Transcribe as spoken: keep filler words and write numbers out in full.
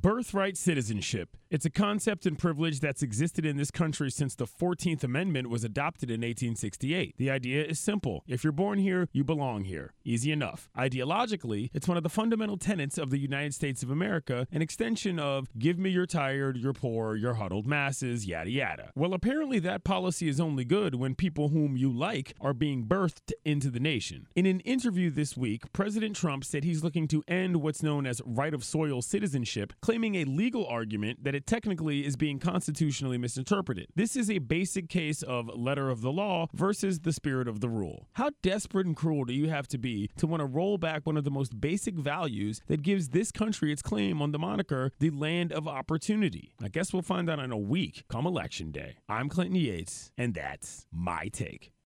Birthright citizenship. It's a concept and privilege that's existed in this country since the fourteenth Amendment was adopted in eighteen sixty-eight. The idea is simple. If you're born here, you belong here. Easy enough. Ideologically, it's one of the fundamental tenets of the United States of America, an extension of give me your tired, your poor, your huddled masses, yada yada. Well, apparently that policy is only good when people whom you like are being birthed into the nation. In an interview this week, President Trump said he's looking to end what's known as right of soil citizenship, claiming a legal argument that it technically is being constitutionally misinterpreted. This is a basic case of letter of the law versus the spirit of the rule. How desperate and cruel do you have to be to want to roll back one of the most basic values that gives this country its claim on the moniker, the land of opportunity? I guess we'll find out in a week come election day. I'm Clinton Yates, and that's my take.